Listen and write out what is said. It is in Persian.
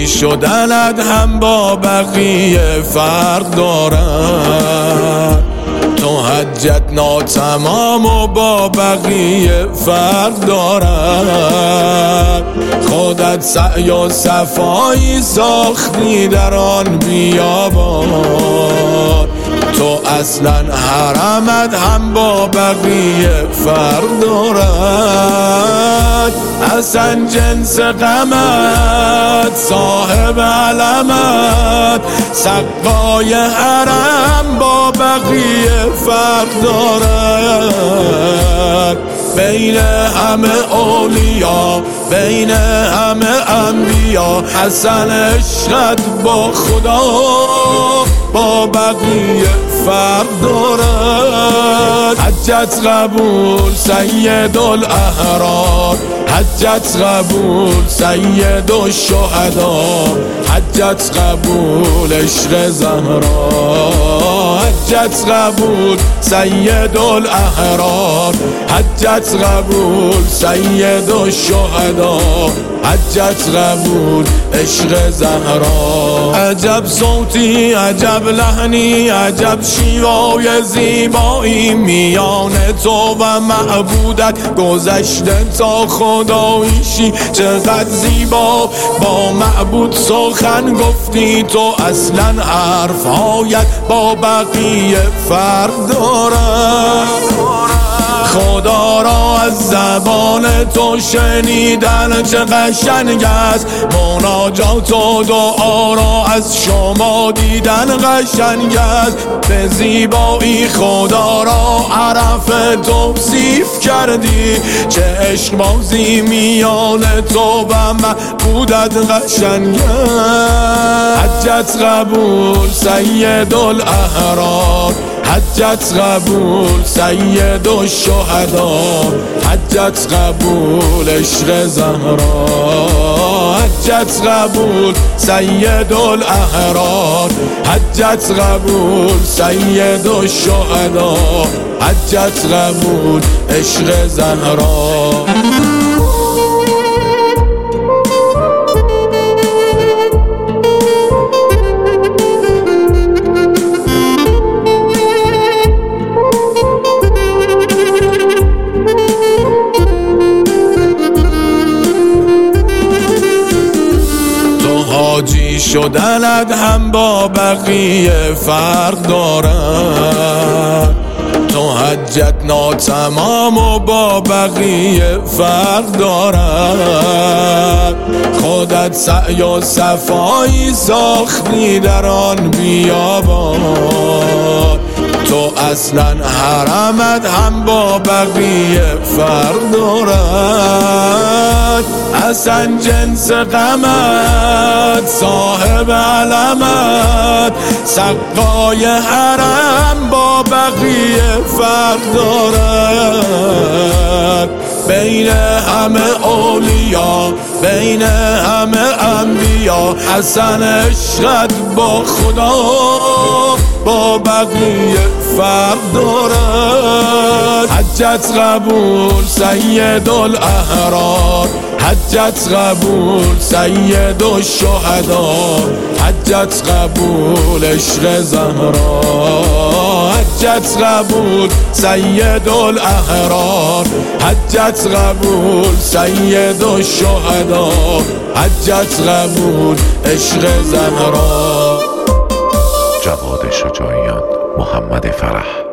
حاجی شدنت هم با بقیه فرق دارد، تو حجت ناتمام و با بقیه فرق دارد. خودت سعی و صفایی ساختی در آن بیابان، تو اصلا حرمت هم با بقیه فرق دارد. اصلا جنس غمت صاحب علمت، سقای حرم با بقیه فرق دارد. بین همه اولیا، بین همه انبیا، حسن عشقت با خدا با بقیه فرق دارد. حجت قبول سید الاحرار، حجت قبول سید الشهدا، حجت قبول عشق زهرا، حجت قبول سید الاحرار، حجت قبول سید الشهدا، حجت قبول عشق زهرا. عجب صوتی، عجب لحنی، عجب شیوای زیبایی، میان تو و معبودت گذشته تا خداییشی. چقدر زیبا با معبود سخن گفتی، تو اصلا حرفهایت با بقیه فرق دارد. خدا را از زبان تو شنیدن چه قشنگ است، مناجات و دعا را از شما دیدن قشنگ است. به زیبایی خدا را عرف توصیف کردی، چه عشق بازی میان تو و معبودت قشنگ است. حجت قبول سید الاحرار، حجت قبول سید الشهدا، حجت قبول عشق زهرا، حجت قبول سید الاحرار، حجت قبول سید الشهدا، حجت قبول عشق زهرا. حاجی شدنت هم با بقیه فرق دارد، تو حجت ناتمام و با بقیه فرق دارد. خودت سعی و صفایی ساختی در آن بیابان، تو اصلا حرمت هم با بقیه فرق دارد. اصلا جنس غمت صاحب علمت، سقای حرم با بقیه فرق دارد. بین همه اولیا، بین همه انبیا، حسن عشقت با خدا با بقیه فرق دارد. حجت قبول سید الاحرار، حجت قبول سید الشهدا، حجت قبول عشق زهرا، حجت قبول سید الاحرار، حجت قبول سید الشهدا، حجت قبول عشق زهرا. جواد شجاعیان، محمد فرح.